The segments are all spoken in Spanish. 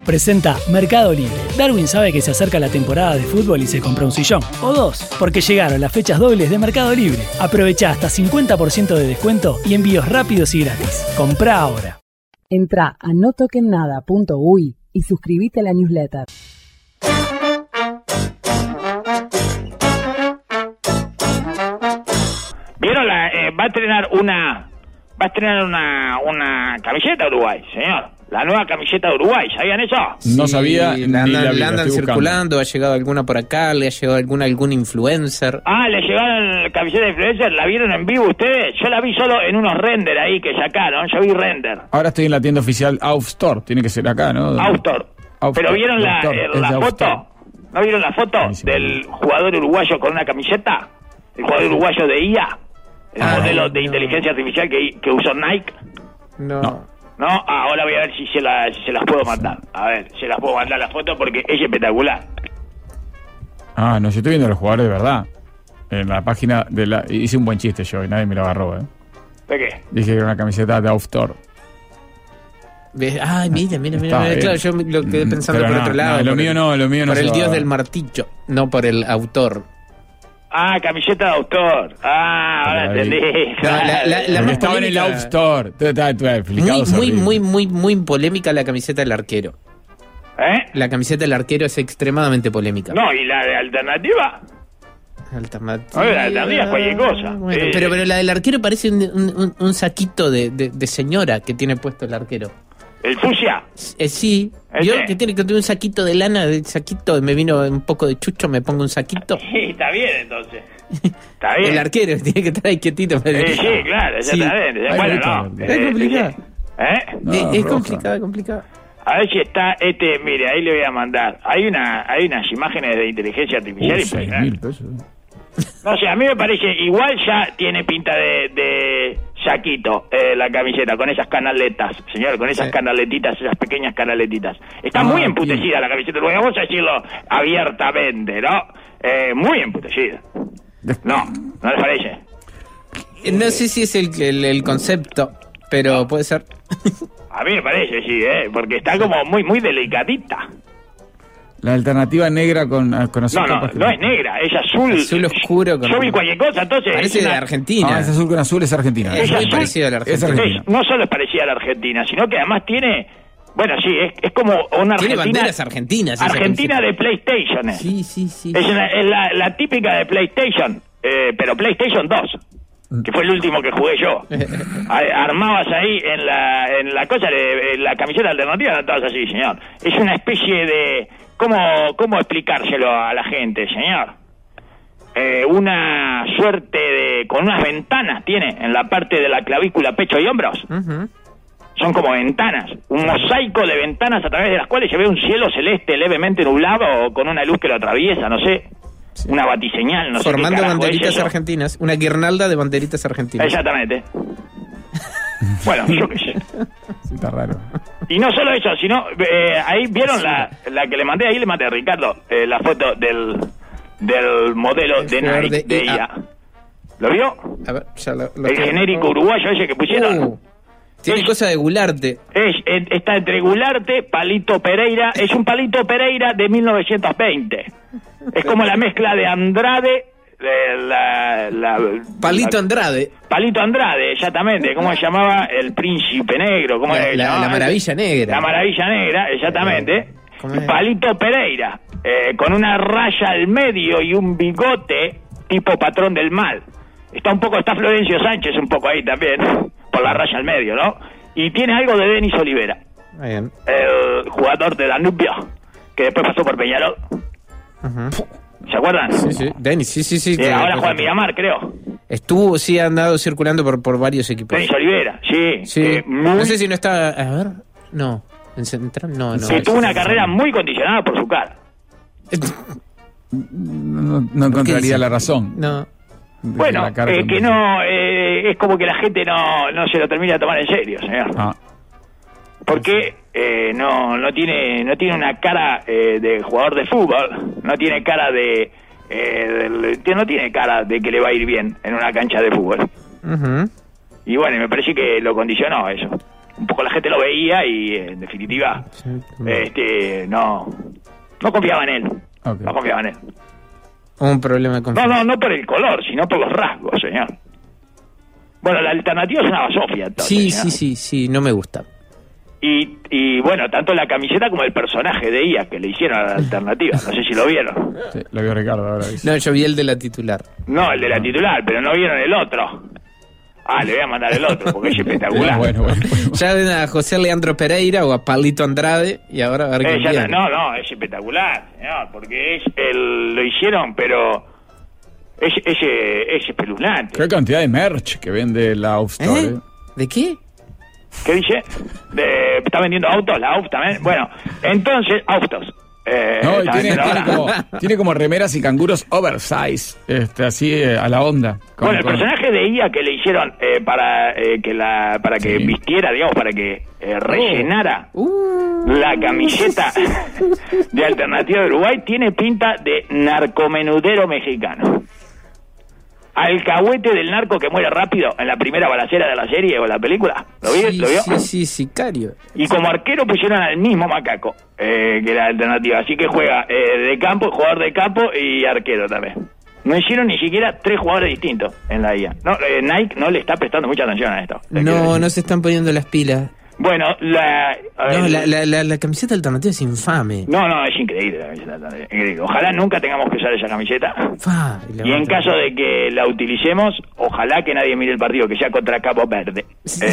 presenta Mercado Libre. Darwin sabe que se acerca la temporada de fútbol y se compra un sillón. O dos, porque llegaron las fechas dobles de Mercado Libre. Aprovecha hasta 50% de descuento y envíos rápidos y gratis. Comprá ahora. Entrá a notokennada.uy y suscríbete a la newsletter. ¿Vieron va a estrenar una camiseta Uruguay, señor? La nueva camiseta de Uruguay, ¿sabían eso? No sabía. Le andan circulando, ha llegado alguna por acá, le ha llegado algún influencer. Ah, ¿le llegaron la camiseta de influencer? ¿La vieron en vivo ustedes? Yo la vi solo en unos render ahí que sacaron, yo vi render. Ahora estoy en la tienda oficial Aufstore, tiene que ser acá, ¿no? Aufstore. ¿Pero vieron la foto? ¿No vieron la foto del jugador uruguayo con una camiseta? El jugador uruguayo de IA, el modelo de inteligencia artificial que usó Nike. No. No, ahora voy a ver si se las puedo mandar. A ver, se las puedo mandar la foto porque es espectacular. No, yo estoy viendo a los jugadores de verdad. En la página hice un buen chiste yo y nadie me lo agarró, ¿eh? ¿De qué? Dije que era una camiseta de Aufstore. Ay, mira, claro, yo lo quedé pensando por otro lado. Lo mío no. Por el dios del martillo, no por el autor. Camiseta de autor. Ahora entendí. La más estaba en el Aufstore. Muy polémica la camiseta del arquero. La camiseta del arquero es extremadamente polémica. No, ¿y la de alternativa? Alternativa. La alternativa es cualquier cosa. Bueno, pero la del arquero parece un saquito de señora que tiene puesto el arquero. ¿El fucsia? Sí. Yo que tiene que tener un saquito de lana, me vino un poco de chucho, me pongo un saquito. Sí, está bien entonces. Está bien. El arquero tiene que estar ahí quietito. Sí, claro, ya está bien. Bueno, no. Es complicado. Es complicado. A ver si está mire, ahí le voy a mandar. Hay unas imágenes de inteligencia artificial. 6.000 pesos. No sé, a mí me parece, igual ya tiene pinta de saquito la camiseta, con esas canaletas, señor, con esas canaletitas, esas pequeñas canaletitas. Está muy emputecida la camiseta, vamos a decirlo abiertamente, ¿no? Muy emputecida. ¿No les parece? No sé si es el concepto, pero puede ser. A mí me parece, sí, porque está como muy delicadita. La alternativa negra con azul. No es negra, es azul. Azul oscuro. Yo vi cualquier cosa, entonces. Parece de Argentina. Es azul con azul, es Argentina. Es muy parecido a la Argentina. No solo es parecida a la Argentina, sino que además tiene. Bueno, sí, es como una Argentina. Tiene banderas argentinas. Argentina de PlayStation. Sí. Es la típica de PlayStation, pero PlayStation 2. Que fue el último que jugué yo. Armabas ahí en la cosa de la camiseta alternativa, no estabas así, señor. Es una especie de. ¿Cómo explicárselo a la gente, señor? Una suerte de. Con unas ventanas tiene en la parte de la clavícula, pecho y hombros. Uh-huh. Son como ventanas. Un mosaico de ventanas a través de las cuales se ve un cielo celeste levemente nublado o con una luz que lo atraviesa, no sé. Sí. Una batiseñal, no sé. Formando banderitas argentinas. Una guirnalda de banderitas argentinas. Exactamente. Bueno, yo qué sé. Sí, está raro. Y no solo eso, sino ahí vieron la que le mandé a Ricardo, la foto del modelo de Nike de IA. ¿Lo vio? A ver, ya lo el genérico uruguayo ese que pusieron. Tiene cosa de Gularte. Está entre Gularte, Palito Pereira. Es un Palito Pereira de 1920. Es como la mezcla de Andrade. Palito Andrade. Palito Andrade, exactamente. ¿Cómo se llamaba? El Príncipe Negro. ¿Cómo la Maravilla Negra. La Maravilla Negra, exactamente. Palito Pereira, con una raya al medio y un bigote tipo Patrón del Mal. Está Florencio Sánchez un poco ahí también, por la raya al medio, ¿no? Y tiene algo de Denis Olivera, bien. El jugador de Danubio, que después pasó por Peñarol. Uh-huh. ¿Se acuerdan? Sí. Denis, sí. Ahora juega en Miramar, creo. Ha andado circulando por varios equipos. Denis Olivera, sí. No sé si no está... A ver, no. En Central, no. Sí, tuvo una carrera muy condicionada por su cara. No encontraría la razón. No. Bueno, que no, es como que la gente no se lo termina de tomar en serio, señor. Porque no tiene una cara de jugador de fútbol, no tiene cara no tiene cara de que le va a ir bien en una cancha de fútbol. Uh-huh. Y bueno, me parece que lo condicionó eso. un poco la gente lo veía y en definitiva no confiaba en él. Okay. No confiaba en él. Un problema de confianza. No por el color, sino por los rasgos, señor. Bueno, la alternativa es una basofia, entonces. Sí, no me gusta. Y bueno, tanto la camiseta como el personaje de ella que le hicieron a la alternativa. No sé si lo vieron. Sí, lo vio Ricardo ahora. No, yo vi el de la titular. No, el de la titular, pero no vieron el otro. Le voy a mandar el otro, porque es espectacular. Bueno. Ya ven a José Leandro Pereira o a Palito Andrade y ahora a ver quién viene. No, es espectacular, señor, porque lo hicieron, pero es espeluznante. ¿Qué cantidad de merch que vende la Auf Store? ¿De qué? ¿Qué dice? ¿Está vendiendo autos? La Auf también. Bueno, entonces, autos. No, y tiene como remeras y canguros oversize, así a la onda. Bueno, el personaje de ella que le hicieron para que vistiera, digamos, para que rellenara la camiseta de Alternativa de Uruguay, tiene pinta de narcomenudero mexicano. Alcahuete del narco que muere rápido en la primera balacera de la serie o la película. ¿Lo vio? Sí, sicario. Y como arquero pusieron al mismo Macaco, que era Alternativa. Así que juega de campo, jugador de campo y arquero también. No hicieron ni siquiera 3 jugadores distintos en la IA. Nike no le está prestando mucha atención a esto. No se están poniendo las pilas. Bueno, la camiseta alternativa es infame. No, es increíble la camiseta alternativa. Increíble. Ojalá nunca tengamos que usar esa camiseta. Y en caso de que la utilicemos, ojalá que nadie mire el partido, que sea contra Cabo Verde.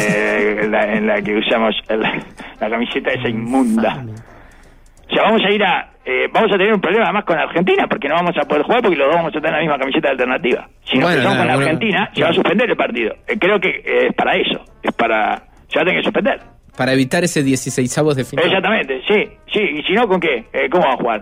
En la que usamos la camiseta esa inmunda. Infame. O sea, vamos a tener un problema además con Argentina, porque no vamos a poder jugar porque los dos vamos a tener la misma camiseta alternativa. Si nos empezamos con Argentina, se va a suspender el partido. Creo que es para eso. Se va a tener que suspender. Para evitar ese 16avos de final. Exactamente, sí. Y si no, ¿con qué? ¿Cómo va a jugar?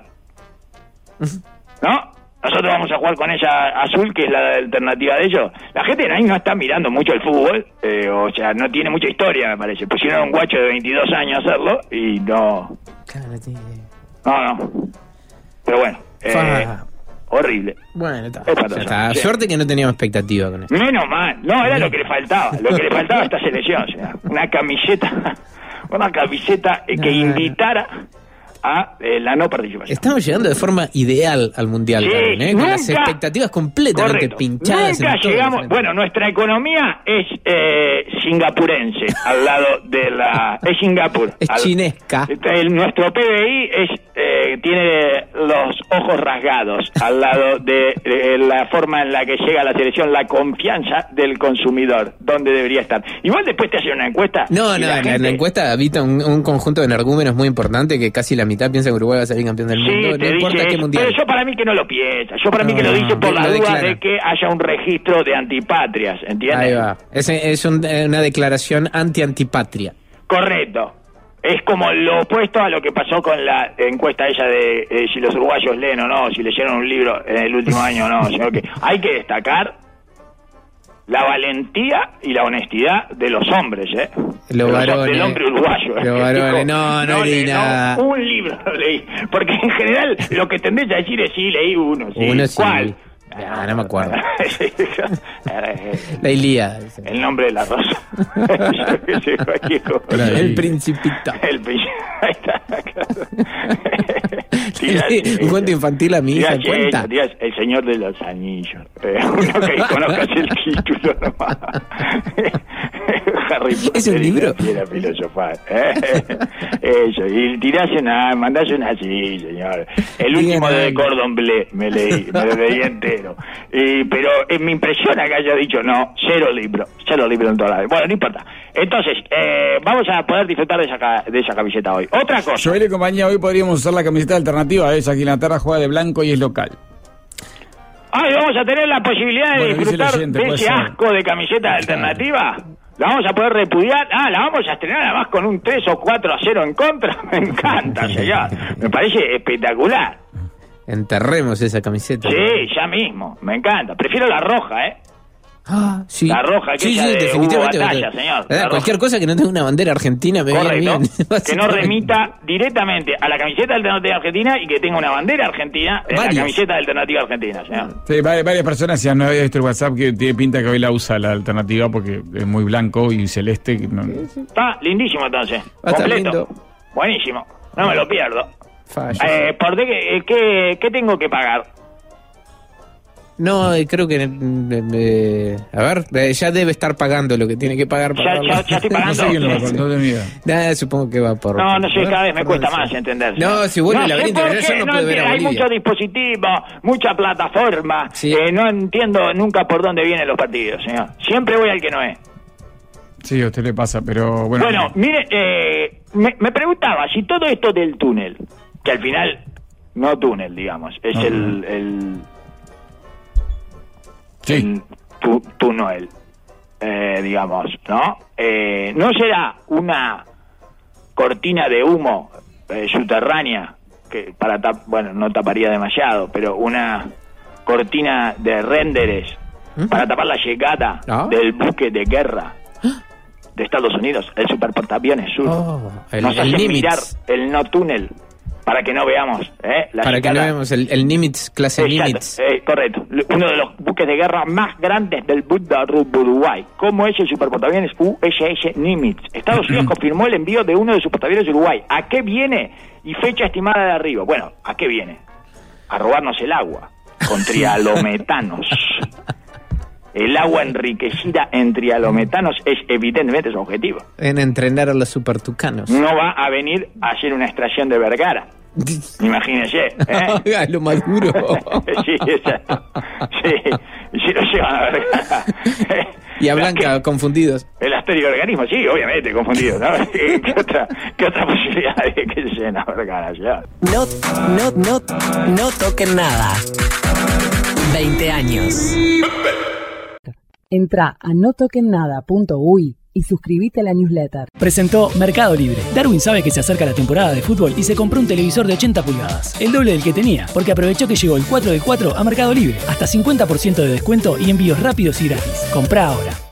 ¿No? Nosotros vamos a jugar con esa azul, que es la alternativa de ellos. La gente ahí no está mirando mucho el fútbol, o sea, no tiene mucha historia, me parece. Pusieron a un guacho de 22 años a hacerlo y no... Claro, No. Pero bueno, horrible. Bueno, está. Suerte que no teníamos expectativa con eso. Menos mal. No, era lo que le faltaba. Lo que le faltaba a esta selección. O sea, una camiseta que invitara a la no participación. Estamos llegando de forma ideal al Mundial, Karen, con las expectativas completamente pinchadas. Nunca llegamos. Bueno, nuestra economía es singapurense al lado de la... Es Singapur. Es chinesca. Nuestro PBI tiene los ojos rasgados al lado de la forma en la que llega la selección, la confianza del consumidor, donde debería estar. Igual después te hacen una encuesta. En la encuesta habita un conjunto de energúmenos muy importante que casi la mitad piensa que Uruguay va a salir campeón del mundo. No importa qué mundial. Pero yo para mí que no lo piensa. Yo para mí que lo dice por la duda de que haya un registro de antipatrias, ¿entiendes? Ahí va. Es una declaración anti-antipatria. Correcto. Es como lo opuesto a lo que pasó con la encuesta ella de si los uruguayos leen o no, si leyeron un libro en el último año o no, sino que hay que destacar la valentía y la honestidad de los hombres, del hombre uruguayo. Los varones, no leí nada. Un libro leí, porque en general lo que tendés a decir es sí, leí uno. Sí. ¿Cuál? No me acuerdo. La Ilíada. El nombre de la rosa. El Principito. Ahí está. Un cuento infantil a mi hija cuenta. El Señor de los Anillos. Uno que conozcas el título nomás. Harry Potter. ¿Es un libro? Quiera filosofar. Eso. Y mandás una así, señor. El último de Cordon Bleu me lo leí entero. Pero me impresiona que haya dicho cero libro en toda la vida. Bueno, no importa. Entonces, vamos a poder disfrutar de esa camiseta hoy. Otra cosa. Joel y compañía, hoy podríamos usar la camiseta alternativa. Aquí en la Terra juega de blanco y es local. Vamos a tener la posibilidad de disfrutar de ese asco de camiseta alternativa. ¿La vamos a poder repudiar? La vamos a estrenar además con un 3 o 4-0 en contra. Me encanta, señor. Me parece espectacular. Enterremos esa camiseta. Sí, ya mismo. Me encanta. Prefiero la roja, Sí. La roja, aquella de definitivamente. Hugo Batalla, señor. La Cualquier roja. cosa que no tenga una bandera argentina me viene Correcto. bien. Que no remita directamente a la camiseta alternativa argentina y que tenga una bandera argentina en la camiseta alternativa argentina, señor. Sí, varias personas, si no había visto el WhatsApp, que tiene pinta que hoy la usa la alternativa porque es muy blanco y celeste. Que no... Está lindísimo entonces. Está Completo. lindo. Buenísimo. No me lo pierdo. Fallo. ¿Qué tengo que pagar? No, creo que... a ver, ya debe estar pagando lo que tiene que pagar. Ya estoy pagando. No sé quién lo va a contar, no tengo ni idea. Supongo que va por... No sé, cada vez me cuesta más entender. No, si vuelve el laberinto, por yo qué, no puedo ver a hay Bolivia. muchos dispositivos, mucha plataforma. Sí. No entiendo nunca por dónde vienen los partidos, señor. Siempre voy al que no es. Sí, a usted le pasa, pero bueno. Bueno, mire, me preguntaba si todo esto del túnel, que al final, no túnel, digamos, es el Sí. túnel, digamos, ¿no? ¿No será una cortina de humo subterránea que no taparía demasiado, pero una cortina de renderes para tapar la llegada del buque de guerra de Estados Unidos, el superportaaviones sur? Nos hace mirar el no túnel para que no veamos para que no veamos el Nimitz, clase Nimitz. Correcto, uno de los buques de guerra más grandes del Uruguay. ¿Cómo es el superportaaviones USS Nimitz? Estados Unidos confirmó el envío de uno de sus portaaviones de Uruguay. ¿A qué viene? Y fecha estimada de arriba. Bueno, ¿a qué viene? A robarnos el agua con trialometanos. El agua enriquecida en trialometanos es evidentemente su objetivo. En entrenar a los supertucanos. No va a venir a hacer una extracción de Vergara. Imagínese. A lo Maduro. Sí, exacto. Sí, y si lo llevan a Vergara. Y a Blanca, confundidos. El asteriorganismo, sí, obviamente, confundido, ¿no? ¿Qué otra posibilidad de que se lleven a Vergara? Ya? No toquen nada. 20 años. Entrá a notokennada.uy y suscríbete a la newsletter. Presentó Mercado Libre. Darwin sabe que se acerca la temporada de fútbol y se compró un televisor de 80 pulgadas, el doble del que tenía, porque aprovechó que llegó el 4 del 4 a Mercado Libre. Hasta 50% de descuento y envíos rápidos y gratis. Comprá ahora.